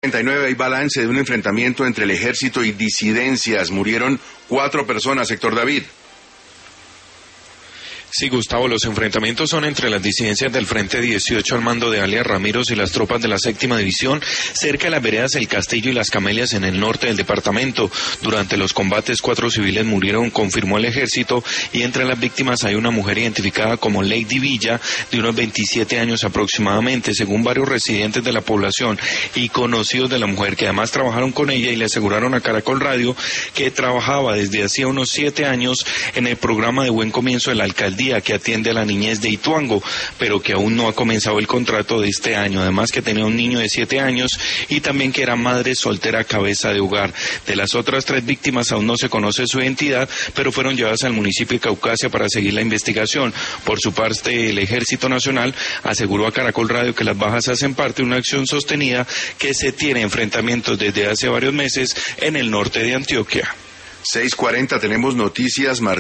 39 hay balance de un enfrentamiento entre el ejército y disidencias. Murieron 4 personas, Héctor David. Sí, Gustavo, los enfrentamientos son entre las disidencias del Frente 18 al mando de alias Ramírez y las tropas de la 7ª División cerca de las veredas El Castillo y Las Camelias en el norte del departamento. Durante los combates 4 civiles murieron, confirmó el ejército, y entre las víctimas hay una mujer identificada como Lady Villa, de unos 27 años aproximadamente, según varios residentes de la población y conocidos de la mujer, que además trabajaron con ella y le aseguraron a Caracol Radio que trabajaba desde hacía unos 7 años en el programa de Buen Comienzo de la alcaldía que atiende a la niñez de Ituango, pero que aún no ha comenzado el contrato de este año. Además que tenía un niño de 7 años y también que era madre soltera cabeza de hogar. De las otras 3 víctimas aún no se conoce su identidad, pero fueron llevadas al municipio de Caucasia para seguir la investigación. Por su parte, el Ejército Nacional aseguró a Caracol Radio que las bajas hacen parte de una acción sostenida que se tiene enfrentamientos desde hace varios meses en el norte de Antioquia. 6:40, tenemos noticias.